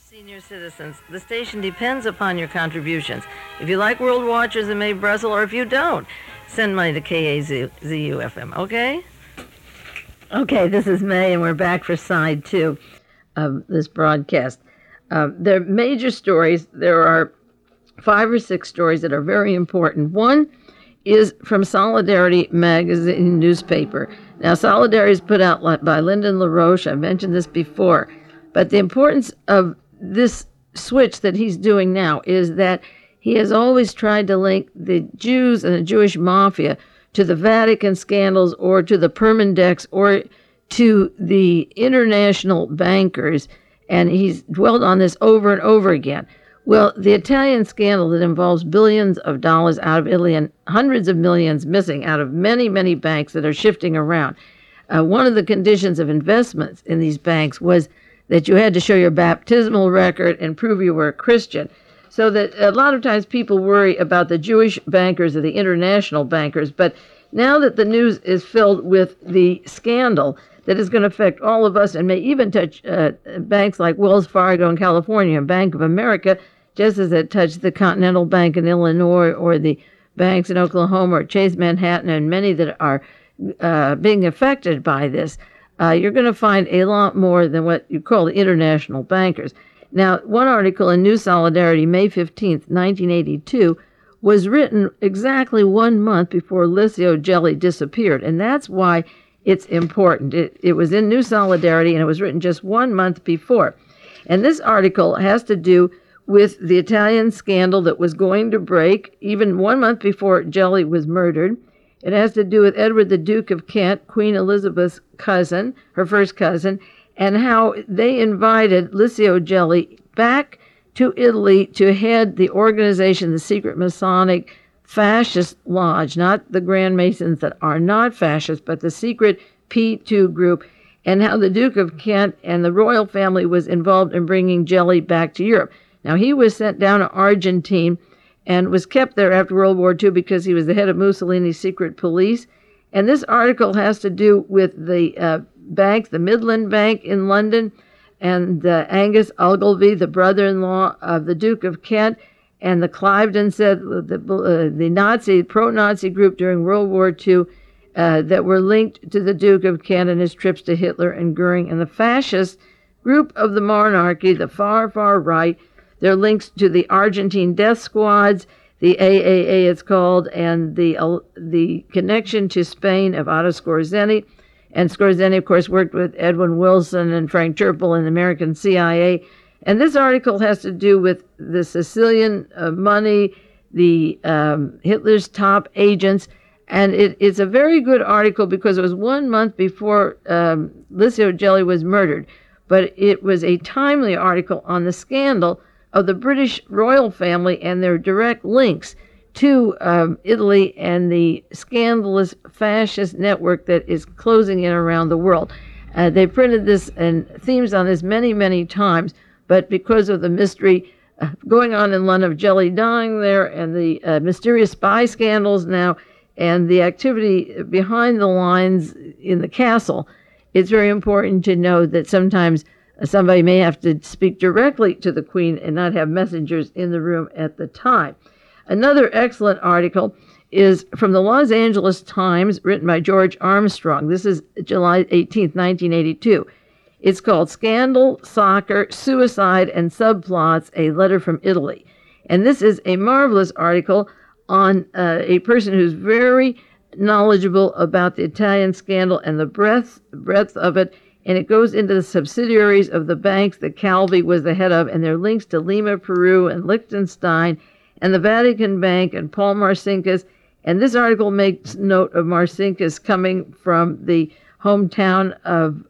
Senior citizens, the station depends upon your contributions. If you like World Watchers and Mae Brussel, or if you don't, send money to KAZU-FM, okay? Okay, this is Mae, and we're back for side two of this broadcast. There are major stories. There are 5 or 6 stories that are very important. One is from Solidarity magazine newspaper. Now, Solidarity is put out by Lyndon LaRoche. I've mentioned this before. But the importance of this switch that he's doing now is that he has always tried to link the Jews and the Jewish mafia to the Vatican scandals or to the Permindex or to the international bankers, and he's dwelled on this over and over again. Well, the Italian scandal that involves billions of dollars out of Italy and hundreds of millions missing out of many, many banks that are shifting around. One of the conditions of investments in these banks was that you had to show your baptismal record and prove you were a Christian. So that a lot of times people worry about the Jewish bankers or the international bankers, but now that the news is filled with the scandal that is going to affect all of us and may even touch banks like Wells Fargo in California and Bank of America, just as it touched the Continental Bank in Illinois or the banks in Oklahoma or Chase Manhattan and many that are being affected by this, you're going to find a lot more than what you call the international bankers. Now, one article in New Solidarity, May 15th, 1982, was written exactly 1 month before Licio Gelli disappeared, and that's why it's important. It was in New Solidarity, and it was written just 1 month before. And this article has to do with the Italian scandal that was going to break even 1 month before Gelli was murdered. It has to do with Edward, the Duke of Kent, Queen Elizabeth's cousin, her first cousin, and how they invited Licio Gelli back to Italy to head the organization, the secret Masonic fascist lodge, not the Grand Masons that are not fascist, but the secret P2 group, and how the Duke of Kent and the royal family was involved in bringing Gelli back to Europe. Now, he was sent down to Argentine and was kept there after World War II because he was the head of Mussolini's secret police. And this article has to do with the bank, the Midland Bank in London, and Angus Ogilvy, the brother-in-law of the Duke of Kent, and the Cliveden said the pro-Nazi group during World War II that were linked to the Duke of Kent and his trips to Hitler and Goering, and the fascist group of the monarchy, the far, far right. There are links to the Argentine death squads, the AAA it's called, and the connection to Spain of Otto Skorzeny. And Skorzeny, of course, worked with Edwin Wilson and Frank Churchill in the American CIA. And this article has to do with the Sicilian money, the Hitler's top agents. And it's a very good article because it was 1 month before Licio Gelli was murdered. But it was a timely article on the scandal of the British royal family and their direct links to Italy and the scandalous fascist network that is closing in around the world. They printed this and themes on this many, many times, but because of the mystery going on in London of Gelli dying there and the mysterious spy scandals now and the activity behind the lines in the castle, it's very important to know that sometimes somebody may have to speak directly to the Queen and not have messengers in the room at the time. Another excellent article is from the Los Angeles Times, written by George Armstrong. This is July 18th, 1982. It's called Scandal, Soccer, Suicide, and Subplots, A Letter from Italy. And this is a marvelous article on a person who's very knowledgeable about the Italian scandal and the breadth of it. And it goes into the subsidiaries of the banks that Calvi was the head of, and their links to Lima, Peru, and Liechtenstein, and the Vatican Bank, and Paul Marcinkus. And this article makes note of Marcinkus coming from the hometown of,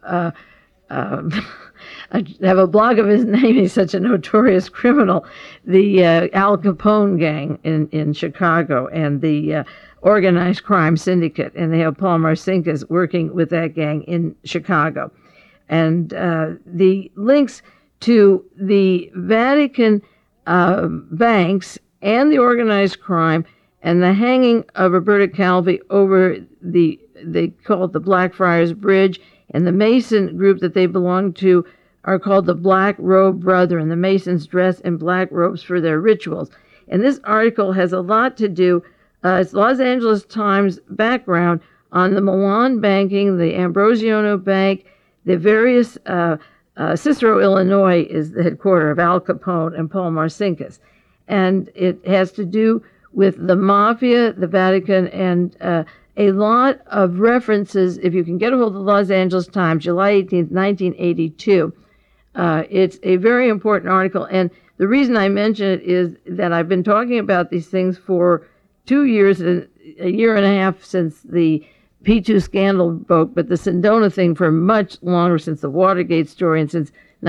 I have a blog of his name, he's such a notorious criminal, the Al Capone gang in Chicago, and the organized crime syndicate. And they have Paul Marcinkus working with that gang in Chicago. And the links to the Vatican banks and the organized crime and the hanging of Roberta Calvi over they call it the Blackfriars Bridge, and the Mason group that they belonged to are called the Black Robe Brethren. The Masons dress in black robes for their rituals. And this article has a lot to do, it's Los Angeles Times background on the Milan banking, the Ambrosiano Bank, the various, Cicero, Illinois is the headquarters of Al Capone and Paul Marcinkus. And it has to do with the mafia, the Vatican, and a lot of references. If you can get a hold of the Los Angeles Times, July 18th, 1982, it's a very important article. And the reason I mention it is that I've been talking about these things for 2 years, a year and a half since the P2 scandal broke, but the Sindona thing for much longer, since the Watergate story and since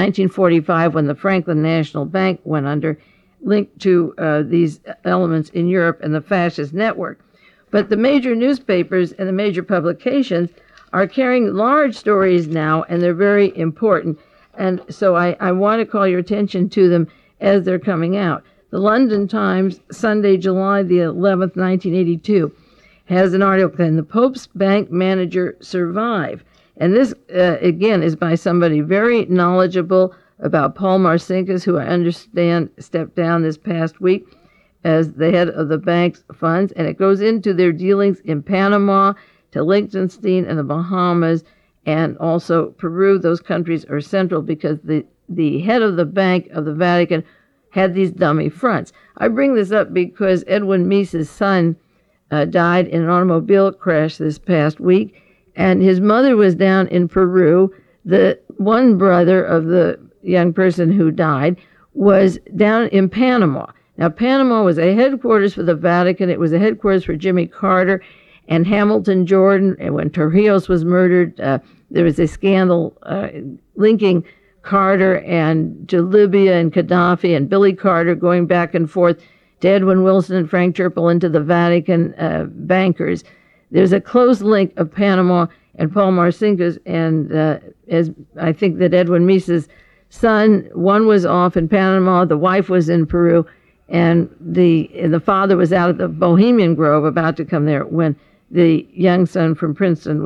1945 when the Franklin National Bank went under, linked to these elements in Europe and the fascist network. But the major newspapers and the major publications are carrying large stories now, and they're very important. And so I want to call your attention to them as they're coming out. The London Times, Sunday, July the 11th, 1982, has an article, "Can the Pope's Bank Manager Survive?" And this, again, is by somebody very knowledgeable about Paul Marcinkus, who I understand stepped down this past week as the head of the bank's funds. And it goes into their dealings in Panama, to Liechtenstein and the Bahamas, and also Peru. Those countries are central because the head of the Bank of the Vatican had these dummy fronts. I bring this up because Edwin Mises' son died in an automobile crash this past week, and his mother was down in Peru. The one brother of the young person who died was down in Panama. Now, Panama was a headquarters for the Vatican. It was a headquarters for Jimmy Carter and Hamilton Jordan. And when Torrijos was murdered, there was a scandal linking Carter and to Libya and Gaddafi, and Billy Carter going back and forth to Edwin Wilson and Frank Churchill into the Vatican bankers. There's a close link of Panama and Paul Marcinkus, and as I think that Edwin Mises' son, one was off in Panama, the wife was in Peru, and the father was out at the Bohemian Grove about to come there when the young son from Princeton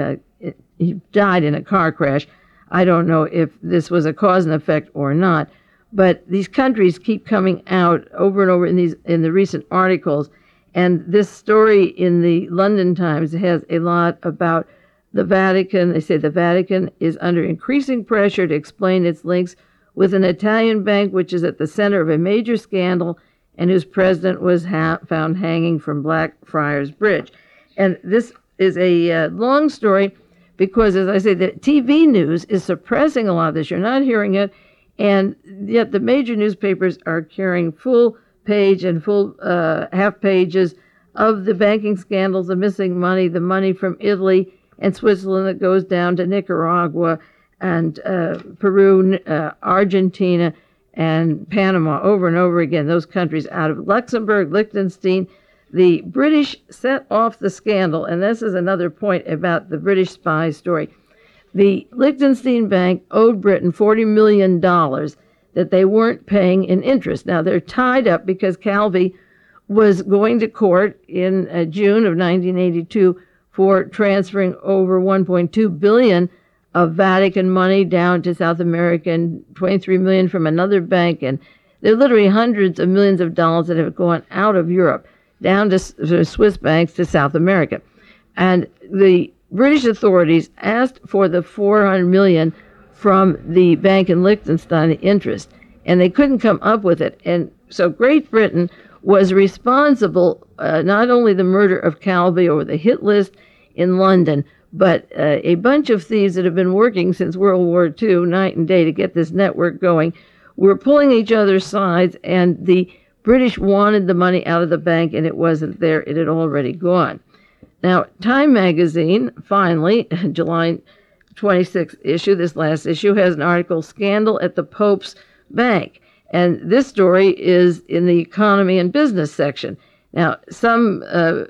he died in a car crash. I don't know if this was a cause and effect or not, but these countries keep coming out over and over in the recent articles, and this story in the London Times has a lot about the Vatican. They say the Vatican is under increasing pressure to explain its links with an Italian bank which is at the center of a major scandal and whose president was found hanging from Blackfriars Bridge. And this is a long story because, as I say, the TV news is suppressing a lot of this. You're not hearing it, and yet the major newspapers are carrying full page and full half pages of the banking scandals, the missing money, the money from Italy and Switzerland that goes down to Nicaragua and Peru, Argentina, and Panama over and over again, those countries out of Luxembourg, Liechtenstein. The British set off the scandal, and this is another point about the British spy story. The Liechtenstein Bank owed Britain $40 million that they weren't paying in interest. Now, they're tied up because Calvi was going to court in June of 1982 for transferring over $1.2 billion of Vatican money down to South America and $23 million from another bank. And there are literally hundreds of millions of dollars that have gone out of Europe down to Swiss banks to South America. And the British authorities asked for the $400 million from the bank in Liechtenstein, the interest, and they couldn't come up with it. And so Great Britain was responsible, not only the murder of Calvi or the hit list in London, but a bunch of thieves that have been working since World War II, night and day, to get this network going, were pulling each other's sides, and the British wanted the money out of the bank, and it wasn't there. It had already gone. Now, Time magazine, finally, July 26th issue, this last issue, has an article, Scandal at the Pope's Bank. And this story is in the economy and business section. Now, some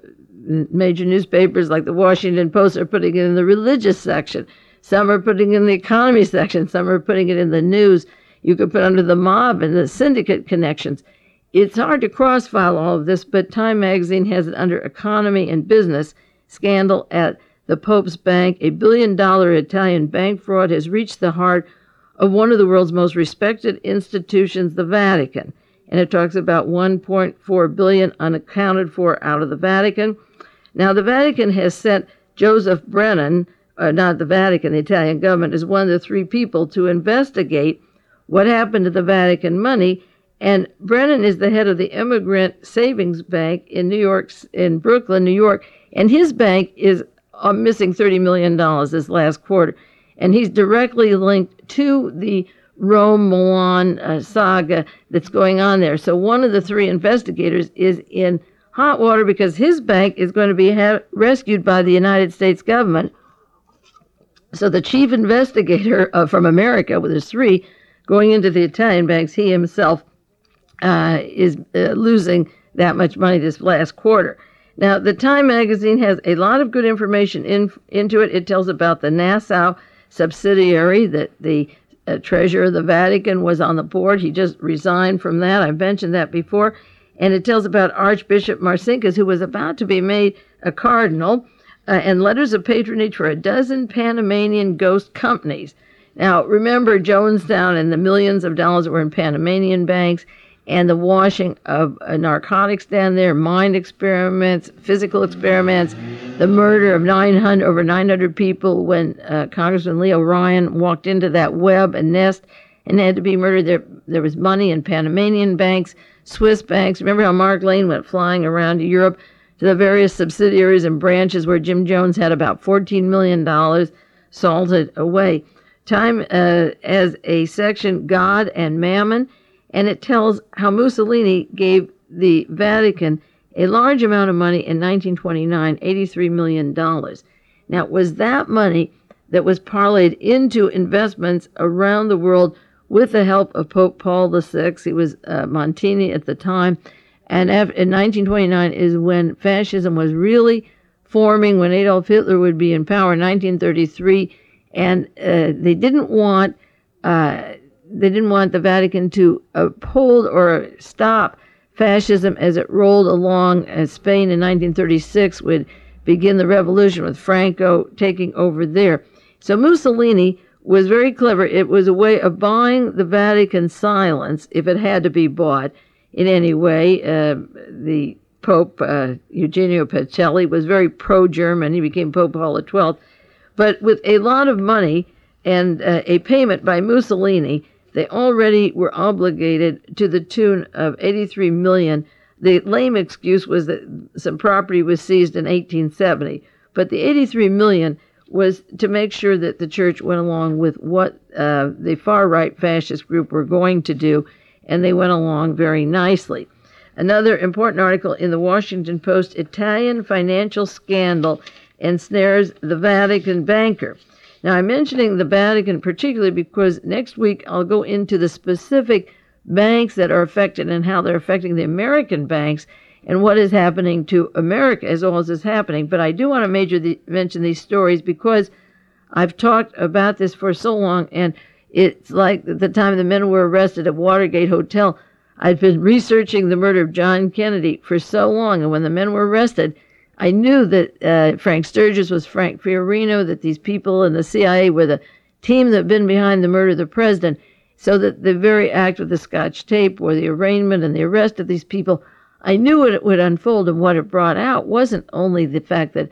major newspapers like the Washington Post are putting it in the religious section. Some are putting it in the economy section. Some are putting it in the news. You could put under the mob and the syndicate connections. It's hard to cross-file all of this, but Time magazine has it under economy and business. Scandal at the Pope's Bank. $1 billion Italian bank fraud has reached the heart of one of the world's most respected institutions, the Vatican. And it talks about 1.4 billion unaccounted for out of the Vatican. Now, the Vatican has sent Joseph Brennan, not the Vatican, the Italian government, as one of the 3 people to investigate what happened to the Vatican money. And Brennan is the head of the Immigrant Savings Bank in Brooklyn, New York. And his bank is missing $30 million this last quarter. And he's directly linked to the Rome-Milan saga that's going on there. So one of the 3 investigators is in hot water because his bank is going to be rescued by the United States government. So the chief investigator from America, with his 3 going into the Italian banks, he himself is losing that much money this last quarter. Now, the Time magazine has a lot of good information into it. It tells about the Nassau subsidiary that the treasurer of the Vatican was on the board. He just resigned from that. I've mentioned that before. And it tells about Archbishop Marcinkus, who was about to be made a cardinal, and letters of patronage for a dozen Panamanian ghost companies. Now, remember Jonestown and the millions of dollars that were in Panamanian banks, and the washing of narcotics down there, mind experiments, physical experiments, the murder of over 900 people when Congressman Leo Ryan walked into that web and nest and had to be murdered. There was money in Panamanian banks, Swiss banks. Remember how Mark Lane went flying around to Europe to the various subsidiaries and branches where Jim Jones had about $14 million salted away. Time as a section, God and Mammon, and it tells how Mussolini gave the Vatican a large amount of money in 1929, $83 million. Now, it was that money that was parlayed into investments around the world with the help of Pope Paul VI. He was Montini at the time. And in 1929 is when fascism was really forming, when Adolf Hitler would be in power in 1933. And they didn't want the Vatican to uphold or stop fascism as it rolled along. As Spain in 1936 would begin the revolution with Franco taking over there. So Mussolini was very clever. It was a way of buying the Vatican silence, if it had to be bought in any way. The Pope, Eugenio Pacelli, was very pro-German. He became Pope Paul XII. But with a lot of money and a payment by Mussolini, they already were obligated to the tune of $83 million. The lame excuse was that some property was seized in 1870. But the $83 million was to make sure that the church went along with what the far-right fascist group were going to do, and they went along very nicely. Another important article in the Washington Post, Italian financial scandal ensnares the Vatican banker. Now, I'm mentioning the Vatican particularly because next week I'll go into the specific banks that are affected and how they're affecting the American banks and what is happening to America as all this is happening. But I do want to mention these stories because I've talked about this for so long, and it's like the time the men were arrested at Watergate Hotel. I'd been researching the murder of John Kennedy for so long, and when the men were arrested, I knew that Frank Sturgis was Frank Fiorino, that these people in the CIA were the team that had been behind the murder of the president, so that the very act of the Scotch tape or the arraignment and the arrest of these people, I knew it would unfold, and what it brought out wasn't only the fact that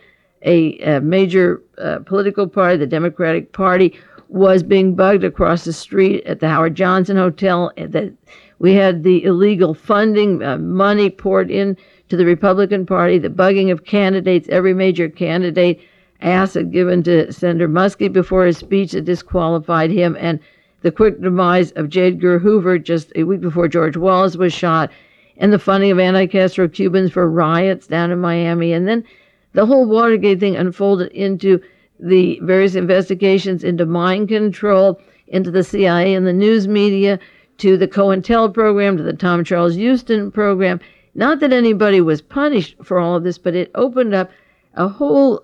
a major political party, the Democratic Party, was being bugged across the street at the Howard Johnson Hotel, and that we had the illegal funding, money poured in to the Republican Party, the bugging of candidates, every major candidate, acid given to Senator Muskie before his speech that disqualified him, and the quick demise of J. Edgar Hoover just a week before George Wallace was shot, and the funding of anti-Castro Cubans for riots down in Miami. And then the whole Watergate thing unfolded into the various investigations into mind control, into the CIA and the news media, to the COINTEL program, to the Tom Charles Houston program. Not that anybody was punished for all of this, but it opened up a whole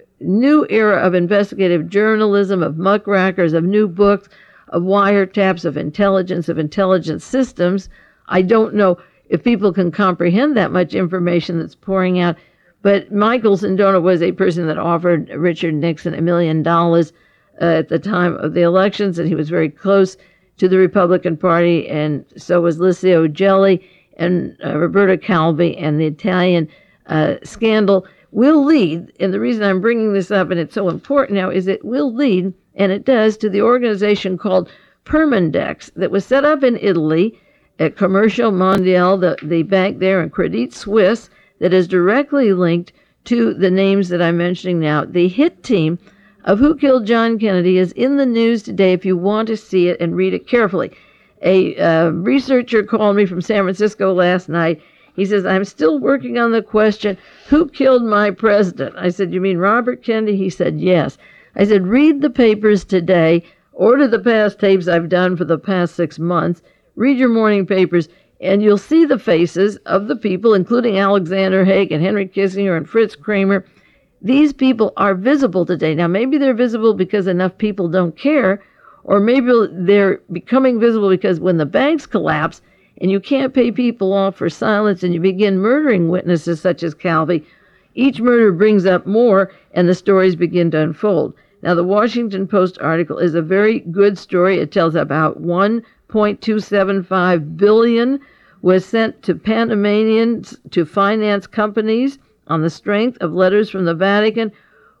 new era of investigative journalism, of muckrackers, of new books, of wiretaps, of intelligence systems. I don't know if people can comprehend that much information that's pouring out, but Michael Sindona was a person that offered Richard Nixon $1 million at the time of the elections, and he was very close to the Republican Party, and so was Licio Gelli and Roberto Calvi, and the Italian scandal will lead, and the reason I'm bringing this up, and it's so important now, is it will lead, and it does, to the organization called Permindex that was set up in Italy at Commercial Mondiale, the bank there, and Credit Suisse, that is directly linked to the names that I'm mentioning now. The hit team of Who Killed John Kennedy is in the news today if you want to see it and read it carefully. A researcher called me from San Francisco last night. He says, I'm still working on the question, who killed my president? I said, you mean Robert Kennedy? He said, yes. I said, read the papers today, order the past tapes I've done for the past 6 months, read your morning papers, and you'll see the faces of the people, including Alexander Haig and Henry Kissinger and Fritz Kramer. These people are visible today. Now, maybe they're visible because enough people don't care, or maybe they're becoming visible because when the banks collapse and you can't pay people off for silence and you begin murdering witnesses such as Calvi, each murder brings up more and the stories begin to unfold. Now, the Washington Post article is a very good story. It tells about $1.275 billion was sent to Panamanians to finance companies on the strength of letters from the Vatican.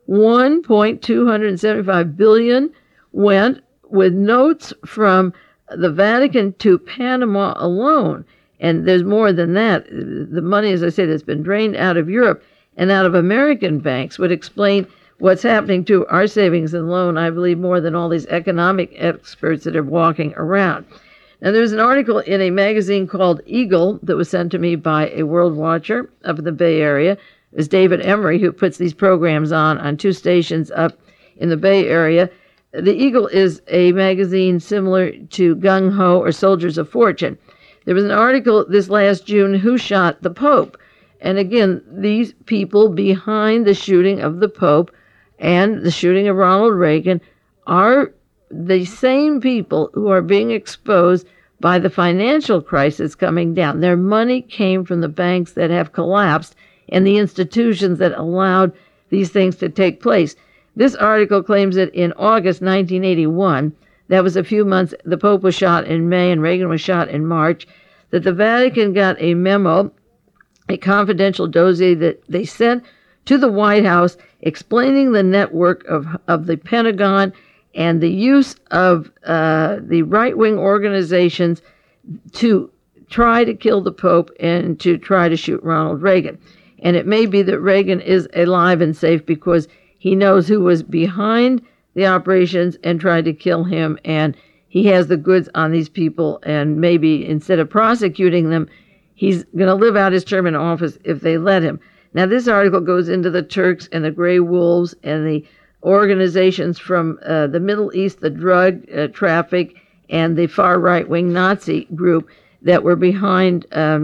$1.275 billion went with notes from the Vatican to Panama alone. And there's more than that. The money, as I said, that's been drained out of Europe and out of American banks would explain what's happening to our savings and loan, I believe, more than all these economic experts that are walking around. Now, there's an article in a magazine called Eagle that was sent to me by a world watcher up in the Bay Area. It was David Emery who puts these programs on 2 stations up in the Bay Area. The Eagle is a magazine similar to Gung Ho or Soldiers of Fortune. There was an article this last June, Who Shot the Pope? And again, these people behind the shooting of the Pope and the shooting of Ronald Reagan are the same people who are being exposed by the financial crisis coming down. Their money came from the banks that have collapsed and the institutions that allowed these things to take place. This article claims that in August 1981, that was a few months, the Pope was shot in May and Reagan was shot in March, that the Vatican got a memo, a confidential dossier that they sent to the White House explaining the network of the Pentagon and the use of the right-wing organizations to try to kill the Pope and to try to shoot Ronald Reagan. And it may be that Reagan is alive and safe because he knows who was behind the operations and tried to kill him, and he has the goods on these people, and maybe instead of prosecuting them, he's going to live out his term in office if they let him. Now, this article goes into the Turks and the Grey Wolves and the organizations from the Middle East, the drug traffic, and the far right-wing Nazi group that were behind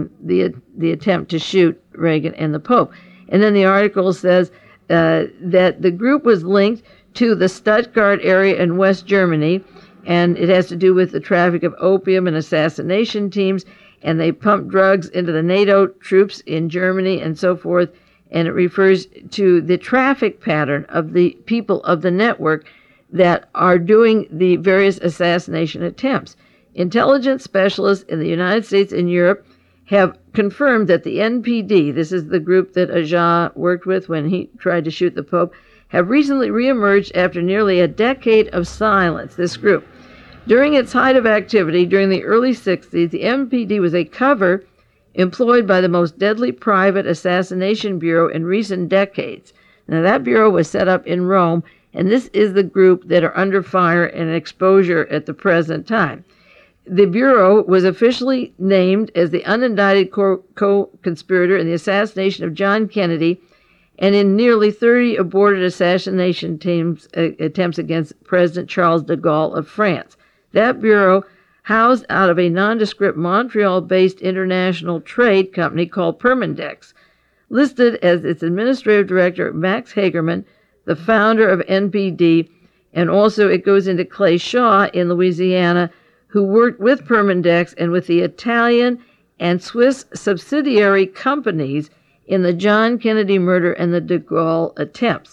the attempt to shoot Reagan and the Pope. And then the article says that the group was linked to the Stuttgart area in West Germany, and it has to do with the traffic of opium and assassination teams, and they pumped drugs into the NATO troops in Germany and so forth, and it refers to the traffic pattern of the people of the network that are doing the various assassination attempts. Intelligence specialists in the United States and Europe have confirmed that the NPD, this is the group that Ajah worked with when he tried to shoot the Pope, have recently reemerged after nearly a decade of silence, this group. During its height of activity, during the early 60s, the NPD was a cover employed by the most deadly private assassination bureau in recent decades. Now, that bureau was set up in Rome, and this is the group that are under fire and exposure at the present time. The Bureau was officially named as the unindicted co-conspirator in the assassination of John Kennedy and in nearly 30 aborted assassination attempts against President Charles de Gaulle of France. That Bureau, housed out of a nondescript Montreal-based international trade company called Permindex, listed as its administrative director Max Hagerman, the founder of NPD, and also it goes into Clay Shaw in Louisiana, who worked with Permindex and with the Italian and Swiss subsidiary companies in the John Kennedy murder and the de Gaulle attempts.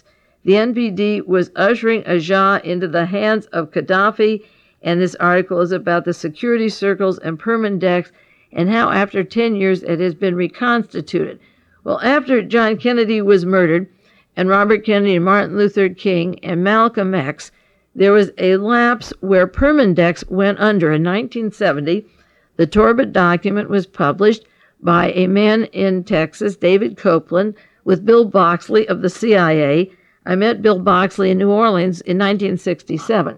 The NPD was ushering Aja into the hands of Gaddafi, and this article is about the security circles and Permindex and how after 10 years it has been reconstituted. Well, after John Kennedy was murdered, and Robert Kennedy and Martin Luther King and Malcolm X, there was a lapse where Permindex went under. In 1970, the Torbett document was published by a man in Texas, David Copeland, with Bill Boxley of the CIA. I met Bill Boxley in New Orleans in 1967.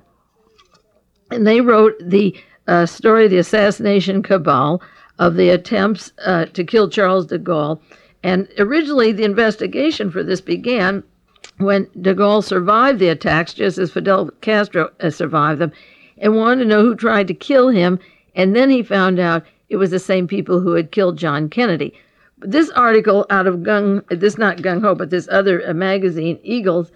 And they wrote the story of the assassination cabal of the attempts to kill Charles de Gaulle. And originally, the investigation for this began when de Gaulle survived the attacks, just as Fidel Castro survived them, and wanted to know who tried to kill him. And then he found out it was the same people who had killed John Kennedy. But this article out of not Gung Ho, but this other magazine, Eagles,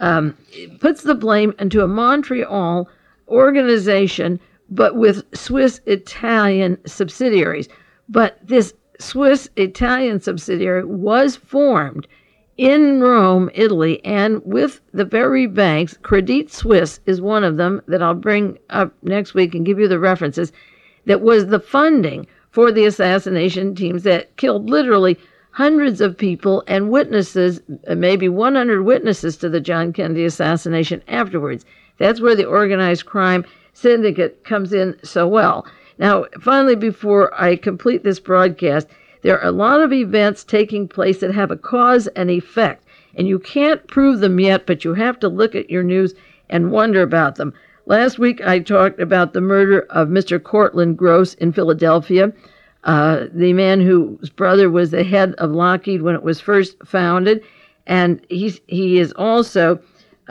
puts the blame into a Montreal organization, but with Swiss-Italian subsidiaries. But this Swiss-Italian subsidiary was formed in Rome, Italy, and with the very banks. Credit Suisse is one of them that I'll bring up next week and give you the references, that was the funding for the assassination teams that killed literally hundreds of people and witnesses, maybe 100 witnesses to the John Kennedy assassination afterwards. That's where the organized crime syndicate comes in so well. Now, finally, before I complete this broadcast, there are a lot of events taking place that have a cause and effect, and you can't prove them yet, but you have to look at your news and wonder about them. Last week, I talked about the murder of Mr. Cortland Gross in Philadelphia, the man whose brother was the head of Lockheed when it was first founded, and he is also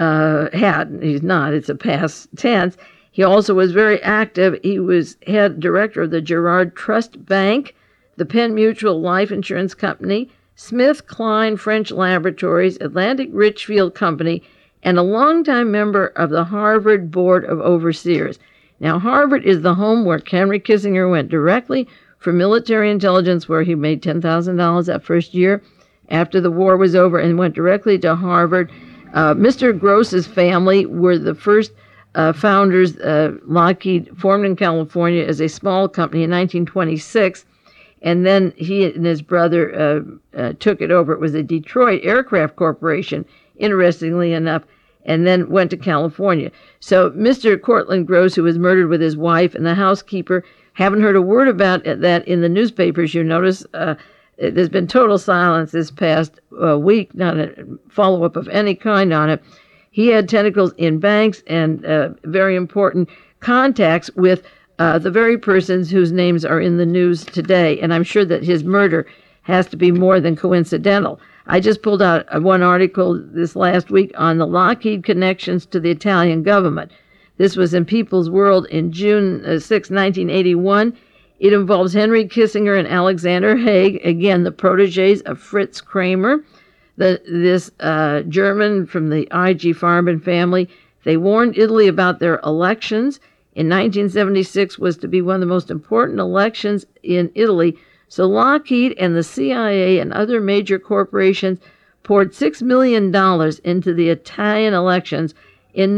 he's not, it's a past tense. He also was very active. He was head director of the Girard Trust Bank, the Penn Mutual Life Insurance Company, Smith Kline French Laboratories, Atlantic Richfield Company, and a longtime member of the Harvard Board of Overseers. Now, Harvard is the home where Henry Kissinger went directly for military intelligence, where he made $10,000 that first year after the war was over, and went directly to Harvard. Mr. Gross's family were the first founders. Lockheed formed in California as a small company in 1926, and then he and his brother took it over. It was a Detroit Aircraft Corporation, interestingly enough, and then went to California. So Mr. Cortland Gross, who was murdered with his wife and the housekeeper, haven't heard a word about that in the newspapers. You notice there's been total silence this past week, not a follow-up of any kind on it. He had tentacles in banks and very important contacts with the very persons whose names are in the news today, and I'm sure that his murder has to be more than coincidental. I just pulled out one article this last week on the Lockheed connections to the Italian government. This was in People's World in June 6, 1981. It involves Henry Kissinger and Alexander Haig, again, the protégés of Fritz Kramer, this German from the IG Farben family. They warned Italy about their elections. In 1976 was to be one of the most important elections in Italy. So Lockheed and the CIA and other major corporations poured $6 million into the Italian elections in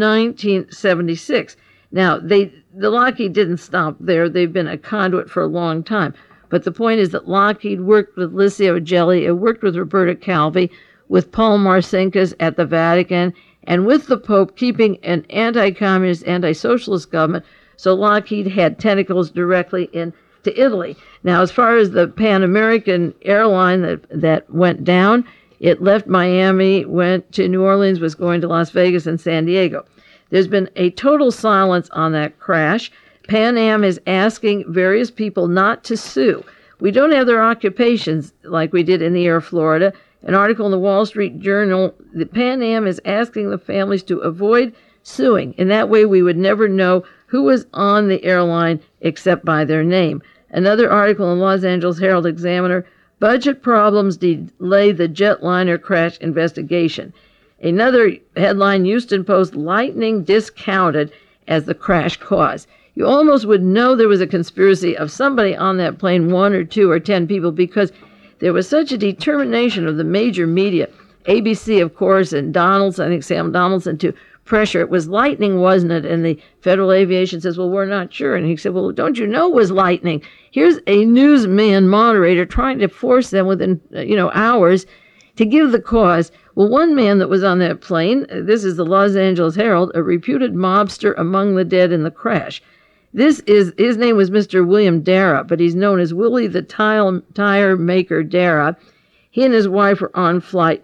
1976. Now, the Lockheed didn't stop there. They've been a conduit for a long time. But the point is that Lockheed worked with Licio Gelli, it worked with Roberta Calvi, with Paul Marcinkus at the Vatican, and with the Pope keeping an anti-communist, anti-socialist government. So Lockheed had tentacles directly into Italy. Now, as far as the Pan American airline that went down, it left Miami, went to New Orleans, was going to Las Vegas and San Diego. There's been a total silence on that crash. Pan Am is asking various people not to sue. We don't have their occupations like we did in the Air Florida. An article in the Wall Street Journal, the Pan Am is asking the families to avoid suing. In that way, we would never know who was on the airline except by their name. Another article in Los Angeles Herald Examiner, budget problems delay the jetliner crash investigation. Another headline, Houston Post, lightning discounted as the crash cause. You almost would know there was a conspiracy of somebody on that plane, 1 or 2 or 10 people, because there was such a determination of the major media ABC, of course, and Donaldson, I think Sam Donaldson, to pressure. It was lightning, wasn't it? And the Federal Aviation says, well, we're not sure. And he said, well, don't you know it was lightning? Here's a newsman moderator trying to force them within, hours to give the cause. Well, one man that was on that plane, this is the Los Angeles Herald, a reputed mobster among the dead in the crash. His name was Mr. William Dara, but he's known as Willie the Tire Maker Dara. He and his wife were on flight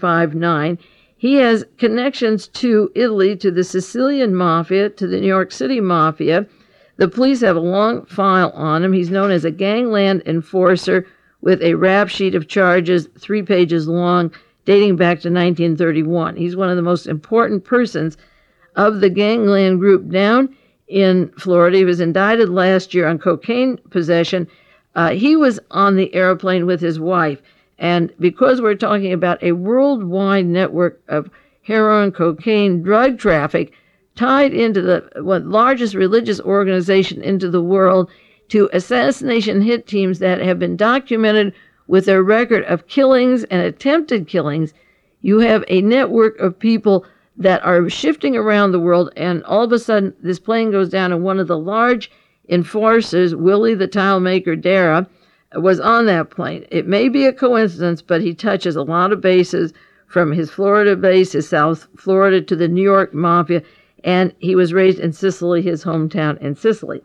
759. He has connections to Italy, to the Sicilian Mafia, to the New York City Mafia. The police have a long file on him. He's known as a gangland enforcer with a rap sheet of charges, 3 pages long, dating back to 1931. He's one of the most important persons of the gangland group down in Florida. He was indicted last year on cocaine possession. He was on the airplane with his wife. And because we're talking about a worldwide network of heroin, cocaine, drug traffic tied into the largest religious organization into the world, to assassination hit teams that have been documented with a record of killings and attempted killings, you have a network of people that are shifting around the world, and all of a sudden this plane goes down, and one of the large enforcers, Willie the Tile Maker Dara, was on that plane. It may be a coincidence, but he touches a lot of bases, from his Florida base, his South Florida, to the New York Mafia, and he was raised in Sicily, his hometown in Sicily.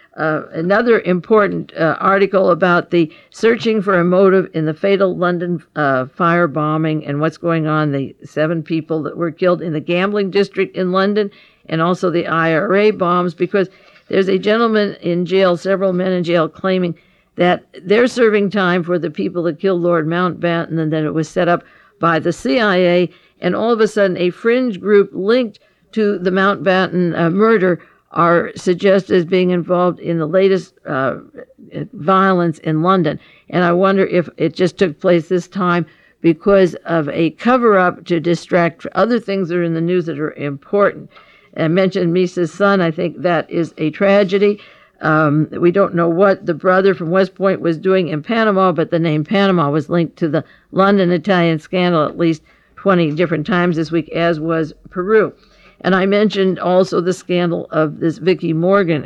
Another important article about the searching for a motive in the fatal London fire bombing and what's going on, the 7 people that were killed in the gambling district in London, and also the IRA bombs, because there's a gentleman in jail, several men in jail, claiming that they're serving time for the people that killed Lord Mountbatten, and that it was set up by the CIA, and all of a sudden a fringe group linked to the Mountbatten murder are suggested as being involved in the latest violence in London. And I wonder if it just took place this time because of a cover-up to distract other things that are in the news that are important. I mentioned Misa's son. I think that is a tragedy. We don't know what the brother from West Point was doing in Panama, but the name Panama was linked to the London Italian scandal at least 20 different times this week, as was Peru. And I mentioned also the scandal of this Vicky Morgan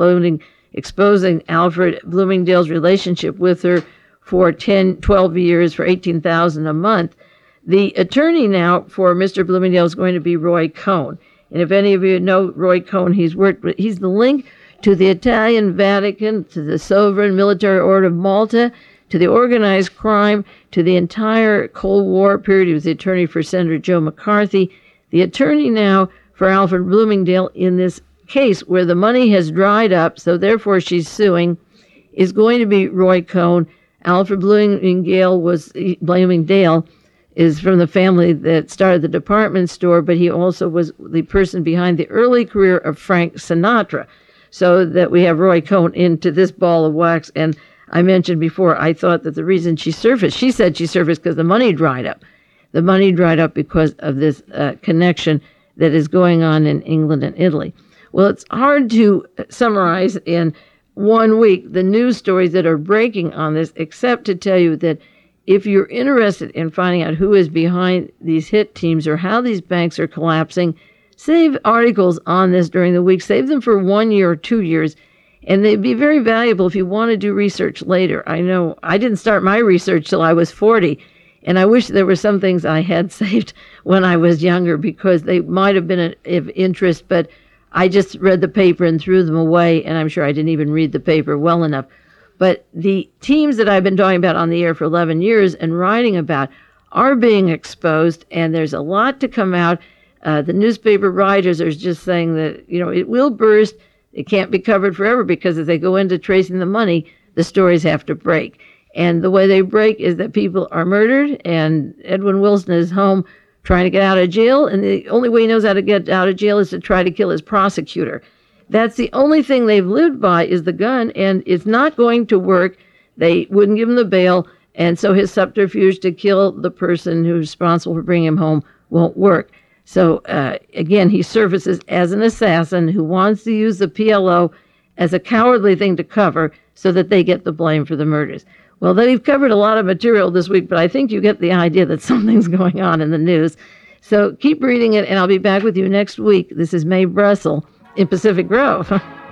exposing Alfred Bloomingdale's relationship with her for 12 years for $18,000 a month. The attorney now for Mr. Bloomingdale is going to be Roy Cohn. And if any of you know Roy Cohn, he's the link to the Italian Vatican, to the Sovereign Military Order of Malta, to the organized crime, to the entire Cold War period. He was the attorney for Senator Joe McCarthy. The attorney now for Alfred Bloomingdale in this case where the money has dried up, so therefore she's suing, is going to be Roy Cohn. Alfred Bloomingdale is from the family that started the department store, but he also was the person behind the early career of Frank Sinatra. So that we have Roy Cohn into this ball of wax. And I mentioned before, I thought that the reason she surfaced, she said she surfaced because the money dried up. The money dried up because of this connection that is going on in England and Italy. Well, it's hard to summarize in 1 week the news stories that are breaking on this, except to tell you that if you're interested in finding out who is behind these hit teams or how these banks are collapsing, save articles on this during the week. Save them for 1 year or 2 years, and they'd be very valuable if you want to do research later. I know I didn't start my research till I was 40, and I wish there were some things I had saved when I was younger because they might have been of interest, but I just read the paper and threw them away, and I'm sure I didn't even read the paper well enough. But the teams that I've been talking about on the air for 11 years and writing about are being exposed, and there's a lot to come out. The newspaper writers are just saying that, it will burst. It can't be covered forever because as they go into tracing the money, the stories have to break. And the way they break is that people are murdered, and Edwin Wilson is home trying to get out of jail, and the only way he knows how to get out of jail is to try to kill his prosecutor. That's the only thing they've lived by is the gun, and it's not going to work. They wouldn't give him the bail, and so his subterfuge to kill the person who's responsible for bringing him home won't work. So, again, he surfaces as an assassin who wants to use the PLO as a cowardly thing to cover so that they get the blame for the murders. Well, they've covered a lot of material this week, but I think you get the idea that something's going on in the news. So keep reading it, and I'll be back with you next week. This is Mae Brussel in Pacific Grove.